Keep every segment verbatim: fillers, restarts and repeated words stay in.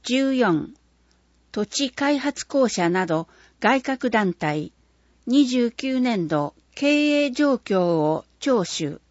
じゅうよん、土地開発公社など外郭団体、にじゅうきゅうねんど経営状況を聴取。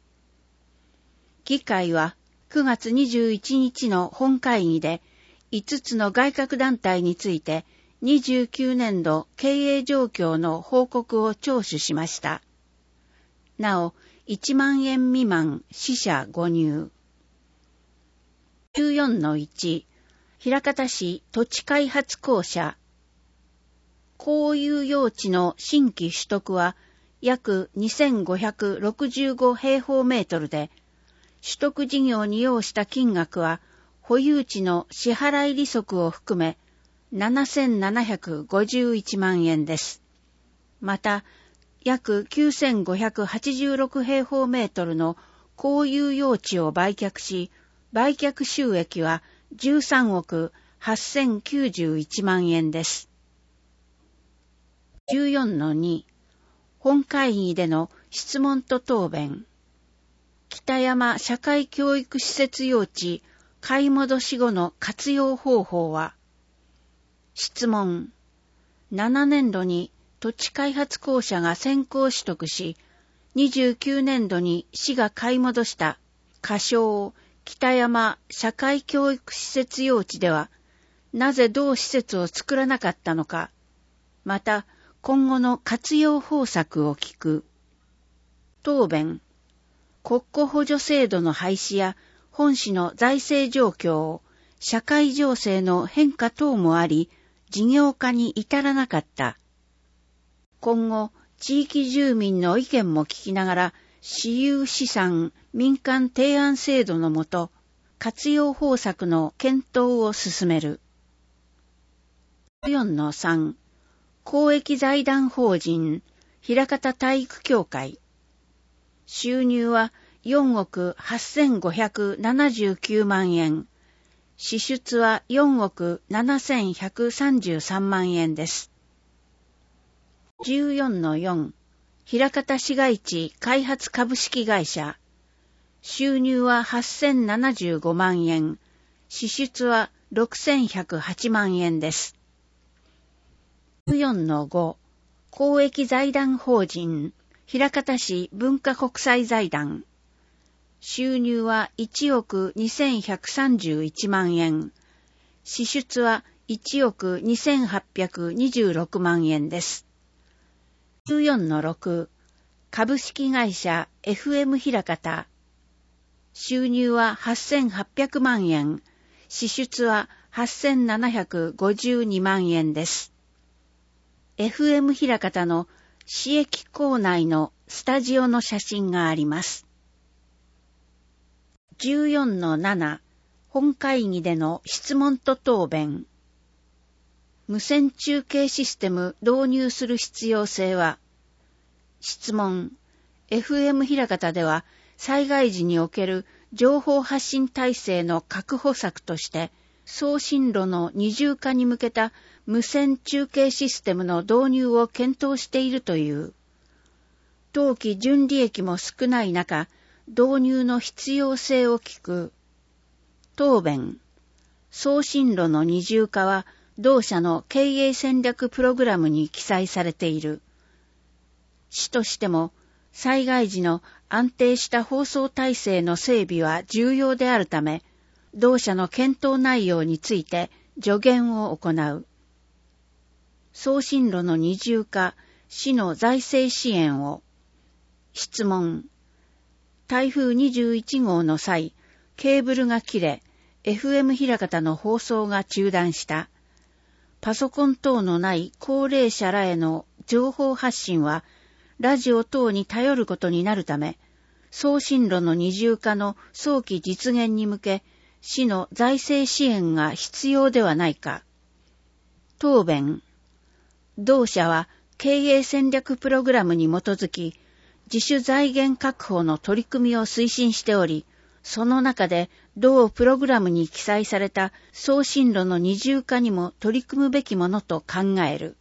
議会はくがつにじゅういちにちの本会議でいつつの外郭団体についてにじゅうきゅうねんど経営状況の報告を聴取しました。なお、いちまんえん未満四捨五入。じゅうよんのいち、枚方市土地開発公社。公有用地の新規取得は約にせんごひゃくろくじゅうご平方メートルで、取得事業に要した金額は保有地の支払い利息を含めななせんななひゃくごじゅういちまんえんです。また、約きゅうせんごひゃくはちじゅうろく平方メートルの公有用地を売却し、売却収益はじゅうさんおくはっせんきゅうじゅういちまんえんです。じゅうよんのに、本会議での質問と答弁。北山社会教育施設用地買い戻し後の活用方法は。質問。ななねんどに土地開発公社が先行取得し、にじゅうきゅうねんどに市が買い戻した仮称北山社会教育施設用地では、なぜ同施設を作らなかったのか、また今後の活用方策を聞く。答弁。国庫補助制度の廃止や本市の財政状況、社会情勢の変化等もあり、事業化に至らなかった。今後、地域住民の意見も聞きながら、私有資産民間提案制度のもと、活用方策の検討を進める。よんのさん、公益財団法人、枚方体育協会。収入はよんおくはっせんごひゃくななじゅうきゅうまんえん。支出はよんおくななせんひゃくさんじゅうさんまんえんです。じゅうよんのよん、枚方市街地開発株式会社。収入ははっせんななじゅうごまんえん。支出はろくせんひゃくはちまんえんです。じゅうよんのご、公益財団法人、枚方市文化国際財団。収入はいちおくにせんひゃくさんじゅういちまんえん。支出はいちおくにせんはっぴゃくにじゅうろくまんえんです。じゅうよんのろく、株式会社 エフエム 枚方。収入ははっせんはっぴゃくまんえん。支出ははっせんななひゃくごじゅうにまんえんです。エフエム 枚方の市駅構内のスタジオの写真があります。じゅうよんのなな、本会議での質問と答弁。無線中継システム導入する必要性は。質問。エフエム 枚方では災害時における情報発信体制の確保策として送信路の二重化に向けた無線中継システムの導入を検討しているという。当期純利益も少ない中、導入の必要性を聞く。答弁。送信路の二重化は同社の経営戦略プログラムに記載されている。市としても災害時の安定した放送体制の整備は重要であるため、同社の検討内容について助言を行う。送信路の二重化、市の財政支援を。質問。台風にじゅういちごうの際、ケーブルが切れ、エフエム 枚方の放送が中断した。パソコン等のない高齢者らへの情報発信は、ラジオ等に頼ることになるため、送信路の二重化の早期実現に向け、市の財政支援が必要ではないか。答弁。同社は経営戦略プログラムに基づき、自主財源確保の取り組みを推進しており、その中で同プログラムに記載された送信路の二重化にも取り組むべきものと考える。